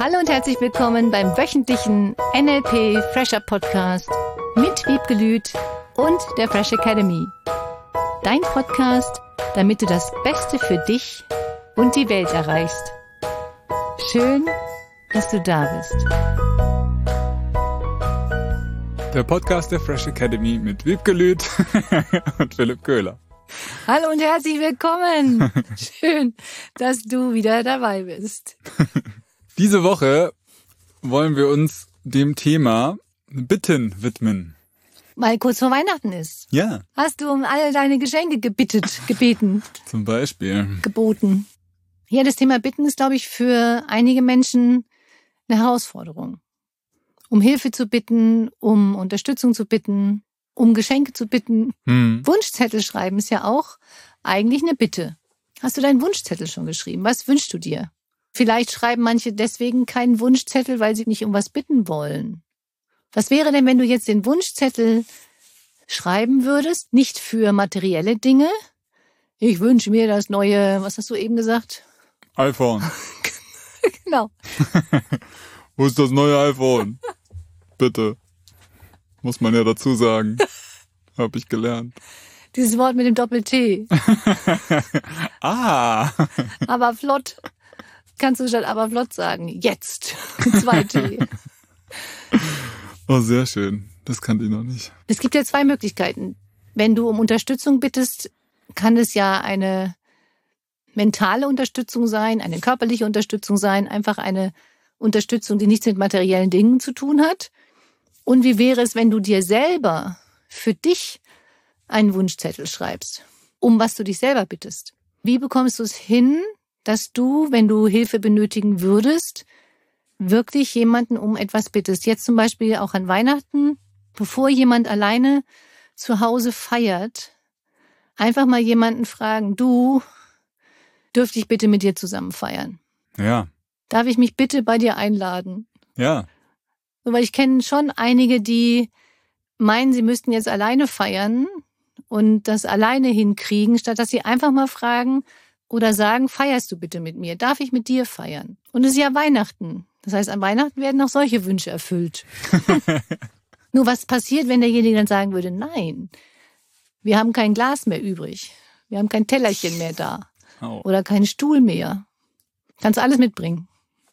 Hallo und herzlich willkommen beim wöchentlichen NLP Fresher Podcast mit Wiebke Lüth und der Fresh Academy. Dein Podcast, damit du das Beste für dich und die Welt erreichst. Schön, dass du da bist. Der Podcast der Fresh Academy mit Wiebke Lüth und Philipp Köhler. Hallo und herzlich willkommen. Schön, dass du wieder dabei bist. Diese Woche wollen wir uns dem Thema Bitten widmen. Weil kurz vor Weihnachten ist. Ja. Hast du um all deine Geschenke gebeten? Zum Beispiel. Geboten. Ja, das Thema Bitten ist, glaube ich, für einige Menschen eine Herausforderung. Um Hilfe zu bitten, um Unterstützung zu bitten, um Geschenke zu bitten. Wunschzettel schreiben ist ja auch eigentlich eine Bitte. Hast du deinen Wunschzettel schon geschrieben? Was wünschst du dir? Vielleicht schreiben manche deswegen keinen Wunschzettel, weil sie nicht um was bitten wollen. Was wäre denn, wenn du jetzt den Wunschzettel schreiben würdest, nicht für materielle Dinge? Ich wünsche mir das neue, was hast du eben gesagt? iPhone. Genau. Wo ist das neue iPhone? Bitte. Muss man ja dazu sagen. Hab ich gelernt. Dieses Wort mit dem Doppel-T. Aber flott. Kannst du statt aber flott sagen. Jetzt. 2T. Oh, sehr schön. Das kannte ich noch nicht. Es gibt ja zwei Möglichkeiten. Wenn du um Unterstützung bittest, kann es ja eine mentale Unterstützung sein, eine körperliche Unterstützung sein, einfach eine Unterstützung, die nichts mit materiellen Dingen zu tun hat. Und wie wäre es, wenn du dir selber für dich einen Wunschzettel schreibst, um was du dich selber bittest? Wie bekommst du es hin, dass du, wenn du Hilfe benötigen würdest, wirklich jemanden um etwas bittest? Jetzt zum Beispiel auch an Weihnachten, bevor jemand alleine zu Hause feiert, einfach mal jemanden fragen, du, dürfte ich bitte mit dir zusammen feiern? Ja. Darf ich mich bitte bei dir einladen? Ja. Weil ich kenne schon einige, die meinen, sie müssten jetzt alleine feiern und das alleine hinkriegen, statt dass sie einfach mal fragen oder sagen, feierst du bitte mit mir? Darf ich mit dir feiern? Und es ist ja Weihnachten. Das heißt, an Weihnachten werden auch solche Wünsche erfüllt. Nur was passiert, wenn derjenige dann sagen würde, nein, wir haben kein Glas mehr übrig. Wir haben kein Tellerchen mehr da. Oh. Oder keinen Stuhl mehr. Kannst du alles mitbringen.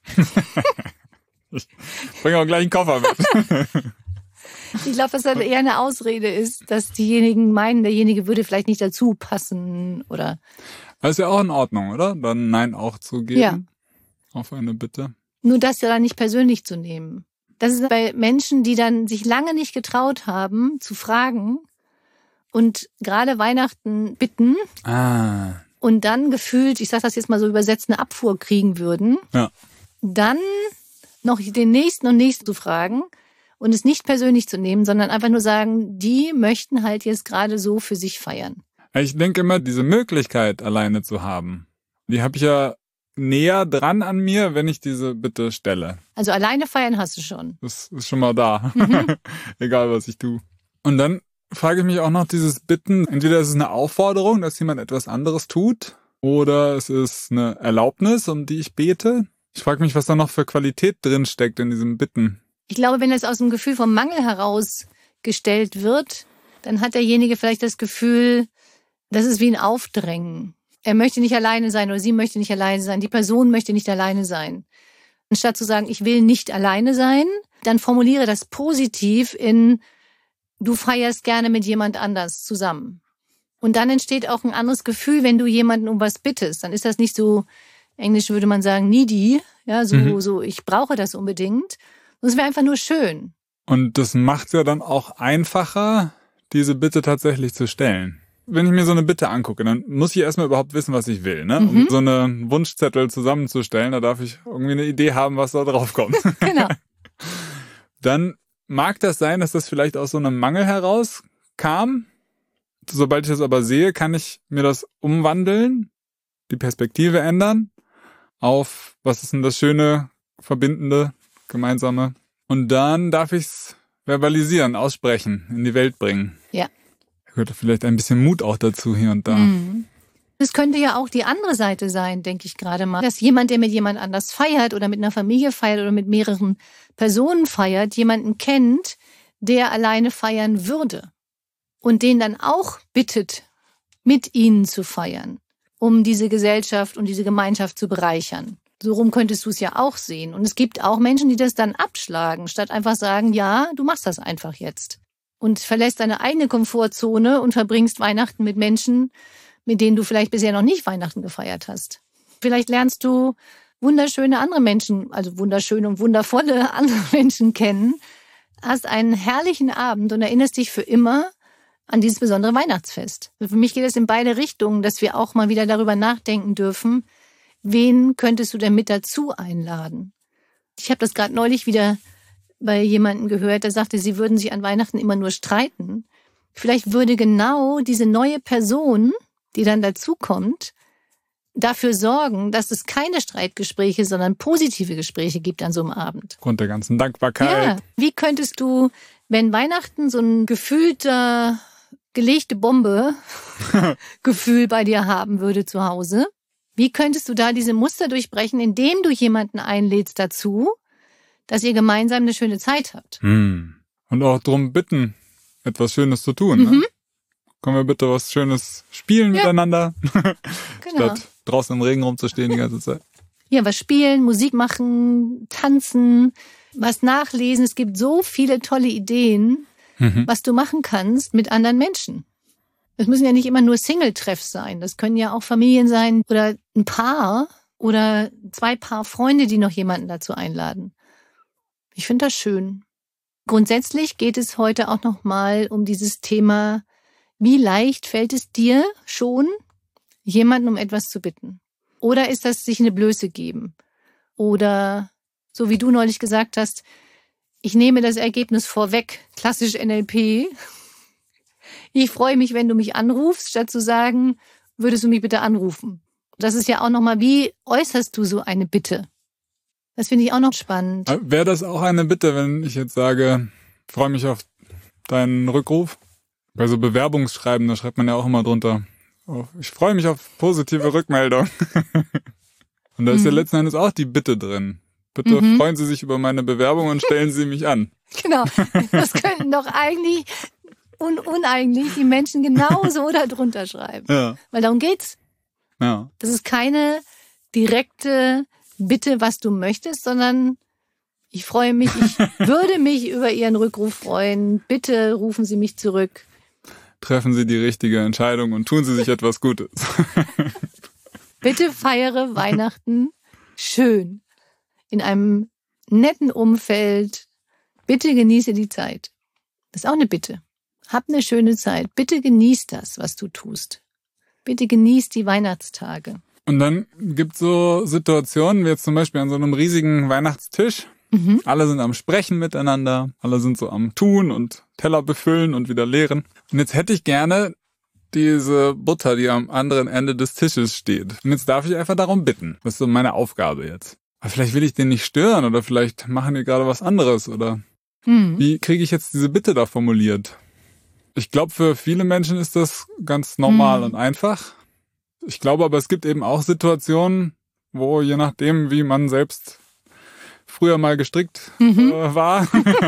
Ich bringe auch gleich einen Koffer mit. Ich glaube, dass das eher eine Ausrede ist, dass diejenigen meinen, derjenige würde vielleicht nicht dazu passen oder. Das ist ja auch in Ordnung, oder? Dann Nein auch zu geben. Ja. Auf eine Bitte. Nur das ja dann nicht persönlich zu nehmen. Das ist bei Menschen, die dann sich lange nicht getraut haben, zu fragen und gerade Weihnachten bitten und dann gefühlt, ich sage das jetzt mal so übersetzt, eine Abfuhr kriegen würden. Ja. Dann noch den Nächsten und Nächsten zu fragen und es nicht persönlich zu nehmen, sondern einfach nur sagen, die möchten halt jetzt gerade so für sich feiern. Ich denke immer, diese Möglichkeit alleine zu haben, die habe ich ja näher dran an mir, wenn ich diese Bitte stelle. Also alleine feiern hast du schon. Das ist schon mal da. Egal, was ich tue. Und dann frage ich mich auch noch dieses Bitten. Entweder ist es eine Aufforderung, dass jemand etwas anderes tut, oder es ist eine Erlaubnis, um die ich bete. Ich frage mich, was da noch für Qualität drin steckt in diesem Bitten. Ich glaube, wenn es aus dem Gefühl vom Mangel heraus gestellt wird, dann hat derjenige vielleicht das Gefühl, das ist wie ein Aufdrängen. Er möchte nicht alleine sein oder sie möchte nicht alleine sein. Die Person möchte nicht alleine sein. Anstatt zu sagen, ich will nicht alleine sein, dann formuliere das positiv in, du feierst gerne mit jemand anders zusammen. Und dann entsteht auch ein anderes Gefühl, wenn du jemanden um was bittest. Dann ist das nicht so, Englisch würde man sagen, needy, ja, so ich brauche das unbedingt. Das wäre einfach nur schön. Und das macht ja dann auch einfacher, diese Bitte tatsächlich zu stellen. Wenn ich mir so eine Bitte angucke, dann muss ich erstmal überhaupt wissen, was ich will, ne? Um so eine Wunschzettel zusammenzustellen, da darf ich irgendwie eine Idee haben, was da drauf kommt. Genau. Dann mag das sein, dass das vielleicht aus so einem Mangel heraus kam. Sobald ich das aber sehe, kann ich mir das umwandeln, die Perspektive ändern auf, was ist denn das Schöne, Verbindende, Gemeinsame. Und dann darf ich es verbalisieren, aussprechen, in die Welt bringen. Ja. Da gehört vielleicht ein bisschen Mut auch dazu hier und da. Es könnte ja auch die andere Seite sein, denke ich gerade mal, dass jemand, der mit jemand anders feiert oder mit einer Familie feiert oder mit mehreren Personen feiert, jemanden kennt, der alleine feiern würde und den dann auch bittet, mit ihnen zu feiern, um diese Gesellschaft und diese Gemeinschaft zu bereichern. So rum könntest du es ja auch sehen. Und es gibt auch Menschen, die das dann abschlagen, statt einfach sagen, ja, du machst das einfach jetzt. Und verlässt deine eigene Komfortzone und verbringst Weihnachten mit Menschen, mit denen du vielleicht bisher noch nicht Weihnachten gefeiert hast. Vielleicht lernst du wunderschöne andere Menschen, also wunderschöne und wundervolle andere Menschen kennen, hast einen herrlichen Abend und erinnerst dich für immer an dieses besondere Weihnachtsfest. Für mich geht es in beide Richtungen, dass wir auch mal wieder darüber nachdenken dürfen, wen könntest du denn mit dazu einladen? Ich habe das gerade neulich wieder bei jemandem gehört, der sagte, sie würden sich an Weihnachten immer nur streiten. Vielleicht würde genau diese neue Person, die dann dazukommt, dafür sorgen, dass es keine Streitgespräche, sondern positive Gespräche gibt an so einem Abend. Aufgrund der ganzen Dankbarkeit. Ja, wie könntest du, wenn Weihnachten so ein gefühlter, gelegte Bombe Gefühl bei dir haben würde zu Hause, wie könntest du da diese Muster durchbrechen, indem du jemanden einlädst dazu, dass ihr gemeinsam eine schöne Zeit habt? Und auch darum bitten, etwas Schönes zu tun. Ne? Können wir bitte was Schönes spielen miteinander? Genau. Statt draußen im Regen rumzustehen die ganze Zeit. Ja, was spielen, Musik machen, tanzen, was nachlesen. Es gibt so viele tolle Ideen, was du machen kannst mit anderen Menschen. Es müssen ja nicht immer nur Single-Treffs sein. Das können ja auch Familien sein oder ein Paar oder 2 Paar Freunde, die noch jemanden dazu einladen. Ich finde das schön. Grundsätzlich geht es heute auch noch mal um dieses Thema, wie leicht fällt es dir schon, jemanden um etwas zu bitten? Oder ist das sich eine Blöße geben? Oder, so wie du neulich gesagt hast, ich nehme das Ergebnis vorweg, klassisch NLP. Ich freue mich, wenn du mich anrufst, statt zu sagen, würdest du mich bitte anrufen? Das ist ja auch nochmal, wie äußerst du so eine Bitte? Das finde ich auch noch spannend. Wäre das auch eine Bitte, wenn ich jetzt sage, ich freue mich auf deinen Rückruf? Bei so Bewerbungsschreiben, da schreibt man ja auch immer drunter, oh, ich freue mich auf positive Rückmeldung. Und da ist ja letzten Endes auch die Bitte drin. Bitte freuen Sie sich über meine Bewerbung und stellen Sie mich an. Genau, das könnten doch eigentlich uneigentlich die Menschen genauso da drunter schreiben. Ja. Weil darum geht's. Ja. Das ist keine direkte Bitte, was du möchtest, sondern ich freue mich, ich würde mich über Ihren Rückruf freuen. Bitte rufen Sie mich zurück. Treffen Sie die richtige Entscheidung und tun Sie sich etwas Gutes. Bitte feiere Weihnachten schön. In einem netten Umfeld. Bitte genieße die Zeit. Das ist auch eine Bitte. Hab eine schöne Zeit. Bitte genieß das, was du tust. Bitte genieß die Weihnachtstage. Und dann gibt's so Situationen, wie jetzt zum Beispiel an so einem riesigen Weihnachtstisch. Alle sind am Sprechen miteinander, alle sind so am Tun und Teller befüllen und wieder leeren. Und jetzt hätte ich gerne diese Butter, die am anderen Ende des Tisches steht. Und jetzt darf ich einfach darum bitten. Das ist so meine Aufgabe jetzt. Aber vielleicht will ich den nicht stören oder vielleicht machen die gerade was anderes oder wie kriege ich jetzt diese Bitte da formuliert? Ich glaube, für viele Menschen ist das ganz normal und einfach. Ich glaube aber, es gibt eben auch Situationen, wo je nachdem, wie man selbst früher mal gestrickt war,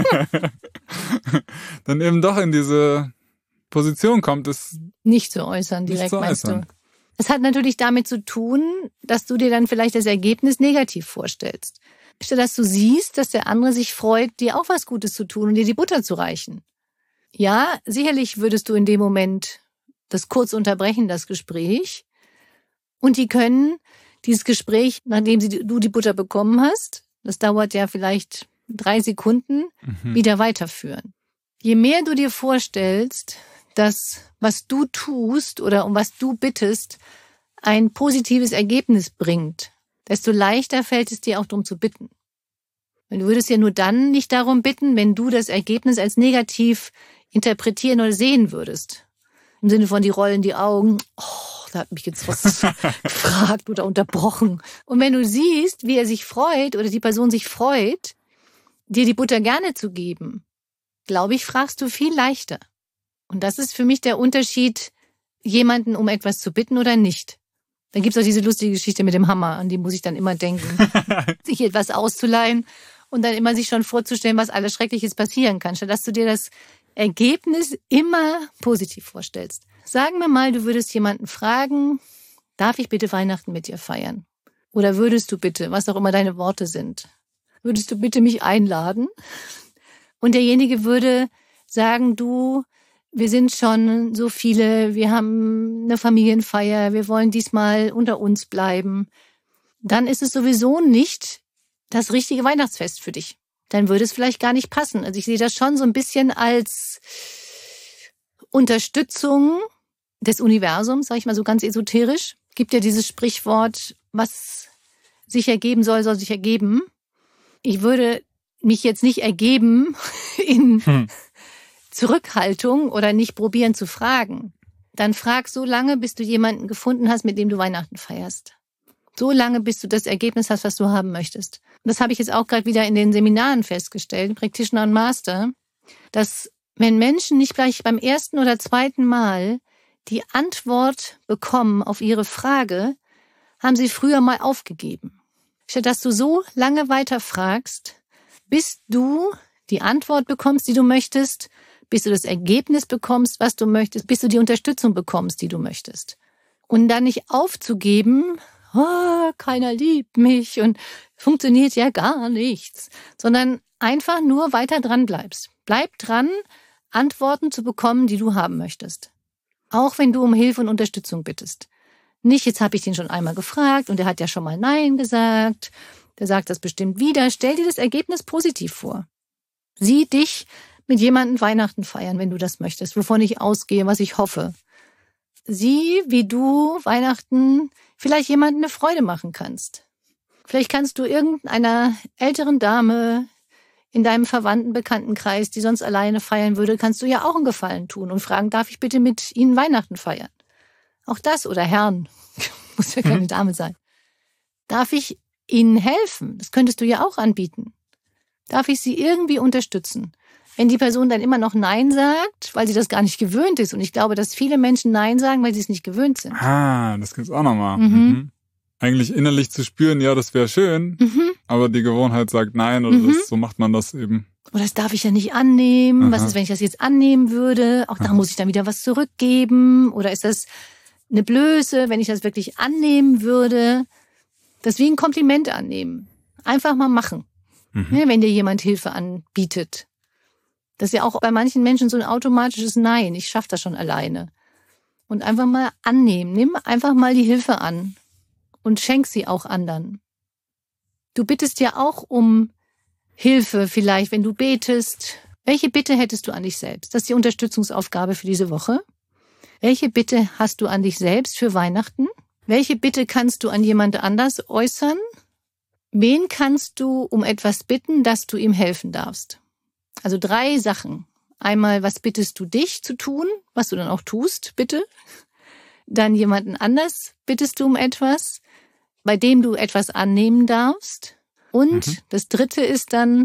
dann eben doch in diese Position kommt, es nicht zu äußern direkt, zu meinst äußern. du? Es hat natürlich damit zu tun, dass du dir dann vielleicht das Ergebnis negativ vorstellst. Statt dass du siehst, dass der andere sich freut, dir auch was Gutes zu tun und dir die Butter zu reichen. Ja, sicherlich würdest du in dem Moment das kurz unterbrechen, das Gespräch. Und die können dieses Gespräch, nachdem du die Butter bekommen hast, das dauert ja vielleicht 3 Sekunden, wieder weiterführen. Je mehr du dir vorstellst, dass was du tust oder um was du bittest, ein positives Ergebnis bringt, desto leichter fällt es dir auch darum zu bitten. Und du würdest ja nur dann nicht darum bitten, wenn du das Ergebnis als negativ interpretieren oder sehen würdest. Im Sinne von die rollen die Augen, oh, da hat mich jetzt was gefragt oder unterbrochen. Und wenn du siehst, wie er sich freut oder die Person sich freut, dir die Butter gerne zu geben, glaube ich, fragst du viel leichter. Und das ist für mich der Unterschied, jemanden um etwas zu bitten oder nicht. Dann gibt's auch diese lustige Geschichte mit dem Hammer, an die muss ich dann immer denken. Sich etwas auszuleihen und dann immer sich schon vorzustellen, was alles Schreckliches passieren kann, statt dass du dir das Ergebnis immer positiv vorstellst. Sagen wir mal, du würdest jemanden fragen, darf ich bitte Weihnachten mit dir feiern? Oder würdest du bitte, was auch immer deine Worte sind, würdest du bitte mich einladen? Und derjenige würde sagen, du, wir sind schon so viele, wir haben eine Familienfeier, wir wollen diesmal unter uns bleiben. Dann ist es sowieso nicht das richtige Weihnachtsfest für dich. Dann würde es vielleicht gar nicht passen. Also ich sehe das schon so ein bisschen als Unterstützung des Universums, sage ich mal so ganz esoterisch. Gibt ja dieses Sprichwort, was sich ergeben soll, soll sich ergeben. Ich würde mich jetzt nicht ergeben in Zurückhaltung oder nicht probieren zu fragen. Dann frag so lange, bis du jemanden gefunden hast, mit dem du Weihnachten feierst. So lange, bis du das Ergebnis hast, was du haben möchtest. Und das habe ich jetzt auch gerade wieder in den Seminaren festgestellt, Practitioner und Master, dass wenn Menschen nicht gleich beim ersten oder zweiten Mal die Antwort bekommen auf ihre Frage, haben sie früher mal aufgegeben. Statt dass du so lange weiterfragst, bis du die Antwort bekommst, die du möchtest, bis du das Ergebnis bekommst, was du möchtest, bis du die Unterstützung bekommst, die du möchtest. Und dann nicht aufzugeben, oh, keiner liebt mich und funktioniert ja gar nichts, sondern einfach nur weiter dran bleibst. Bleib dran, Antworten zu bekommen, die du haben möchtest. Auch wenn du um Hilfe und Unterstützung bittest. Nicht, jetzt habe ich den schon einmal gefragt und der hat ja schon mal Nein gesagt. Der sagt das bestimmt wieder. Stell dir das Ergebnis positiv vor. Sieh dich mit jemandem Weihnachten feiern, wenn du das möchtest, wovon ich ausgehe, was ich hoffe. Sieh, wie du Weihnachten vielleicht jemandem eine Freude machen kannst. Vielleicht kannst du irgendeiner älteren Dame in deinem Verwandten, Bekanntenkreis, die sonst alleine feiern würde, kannst du ja auch einen Gefallen tun und fragen, darf ich bitte mit Ihnen Weihnachten feiern? Auch das oder Herrn, muss ja keine Dame sein. Darf ich Ihnen helfen? Das könntest du ja auch anbieten. Darf ich Sie irgendwie unterstützen? Wenn die Person dann immer noch Nein sagt, weil sie das gar nicht gewöhnt ist. Und ich glaube, dass viele Menschen Nein sagen, weil sie es nicht gewöhnt sind. Ah, das gibt's auch nochmal. Eigentlich innerlich zu spüren, ja, das wäre schön, aber die Gewohnheit sagt Nein oder so macht man das eben. Oder das darf ich ja nicht annehmen. Was ist, wenn ich das jetzt annehmen würde? Auch da muss ich dann wieder was zurückgeben. Oder ist das eine Blöße, wenn ich das wirklich annehmen würde? Das ist wie ein Kompliment annehmen. Einfach mal machen. Ja, wenn dir jemand Hilfe anbietet. Das ist ja auch bei manchen Menschen so ein automatisches Nein. Ich schaffe das schon alleine. Und einfach mal annehmen. Nimm einfach mal die Hilfe an. Und schenk sie auch anderen. Du bittest ja auch um Hilfe vielleicht, wenn du betest. Welche Bitte hättest du an dich selbst? Das ist die Unterstützungsaufgabe für diese Woche. Welche Bitte hast du an dich selbst für Weihnachten? Welche Bitte kannst du an jemand anders äußern? Wen kannst du um etwas bitten, dass du ihm helfen darfst? Also 3 Sachen. Einmal, was bittest du dich zu tun, was du dann auch tust, bitte. Dann jemanden anders bittest du um etwas, bei dem du etwas annehmen darfst. Und das 3. ist dann,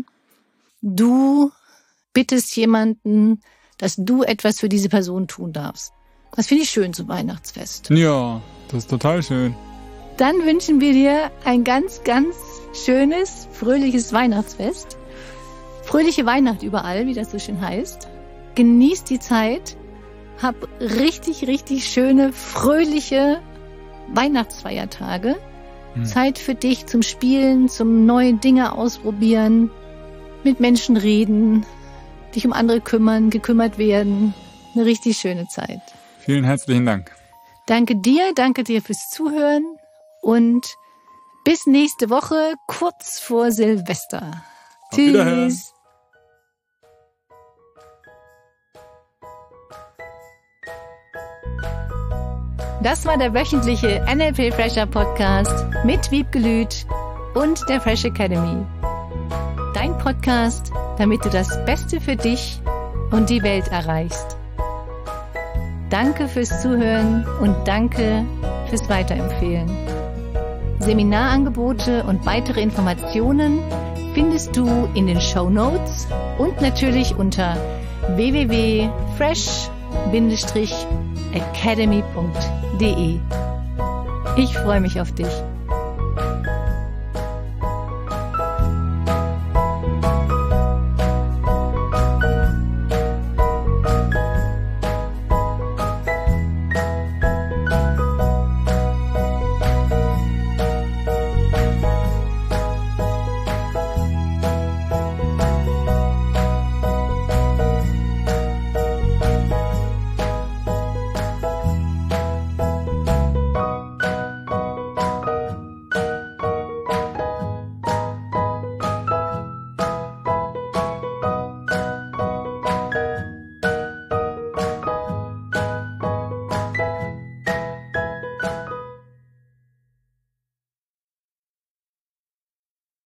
du bittest jemanden, dass du etwas für diese Person tun darfst. Das finde ich schön zum Weihnachtsfest. Ja, das ist total schön. Dann wünschen wir dir ein ganz, ganz schönes, fröhliches Weihnachtsfest. Fröhliche Weihnacht überall, wie das so schön heißt. Genieß die Zeit. Hab richtig, richtig schöne, fröhliche Weihnachtsfeiertage. Zeit für dich zum Spielen, zum neue Dinge ausprobieren, mit Menschen reden, dich um andere kümmern, gekümmert werden. Eine richtig schöne Zeit. Vielen herzlichen Dank. Danke dir fürs Zuhören und bis nächste Woche, kurz vor Silvester. Auf Wiederhören. Tschüss. Das war der wöchentliche NLP Fresher Podcast mit Wiebke Lüth und der Fresh Academy. Dein Podcast, damit du das Beste für dich und die Welt erreichst. Danke fürs Zuhören und danke fürs Weiterempfehlen. Seminarangebote und weitere Informationen findest du in den Shownotes und natürlich unter www.fresh-academy.de. Ich freue mich auf dich.